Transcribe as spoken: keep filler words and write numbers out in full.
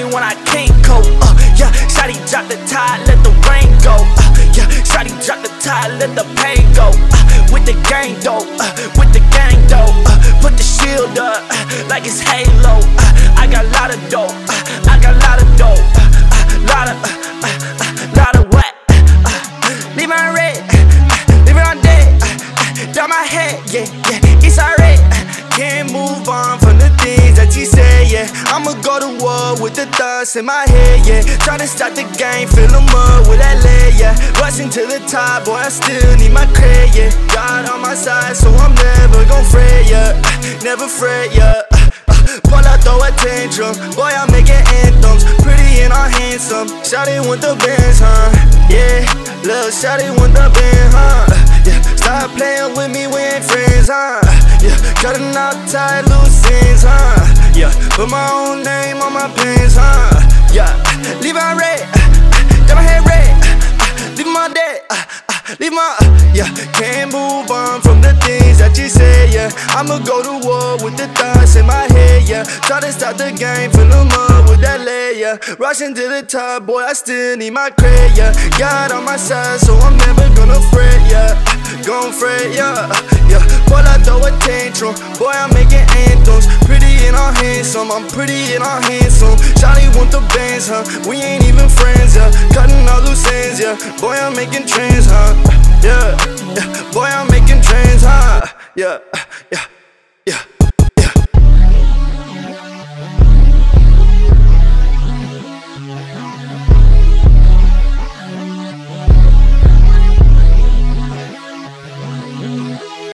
when I can't cope. Uh, yeah, shawty drop the tide, let the rain go. Uh, yeah, shawty drop the tide, let the pain go. Uh, with the gang though, uh, with the gang though. Uh, put the shield up uh, like it's Halo. Uh, I got a lot of dope. Uh, I got a lot of dope. Uh, uh, lot of, uh, uh, uh, lot of what? Uh, uh, leave it on red, uh, leave it on dead. Uh, uh, down my head, yeah, yeah, it's alright. Can't move on from the things that you say, yeah. I'ma go to war with the thoughts in my head, yeah. Try to stop the game, fill them up with that lead, yeah. Rushing to the top, boy, I still need my credit, yeah. God on my side, so I'm never gon' fret, yeah. Never fret, yeah. Pull out, throw a tantrum, boy, I'm making anthems. Pretty and all handsome, shawty want the bands, huh? Yeah, little shawty want the band, huh? Yeah, stop playing with me, we ain't friends, huh? Yeah, cutting out tight loose ends, huh? Yeah, put my own name on my pants, huh? Yeah, leave my red, got my head red, leave my dead, leave my, yeah. Can't move on from the things that you say, yeah. I'ma go to war with the thoughts in my head, yeah. Try to stop the game, fill them up with that lead, yeah. Rushing to the top, boy, I still need my credit, yeah. God on my side, so I'm never gonna fret, yeah. Gon' fret, yeah, yeah. Pull out, throw a tantrum, boy, I'm making anthems. Pretty and all handsome, I'm pretty and all handsome. Shawty want the bands, huh? We ain't even friends, yeah. Cutting all loose ends, yeah. Boy, I'm making trends, huh? Yeah, yeah. Boy, I'm making trends, huh? Yeah, yeah, yeah.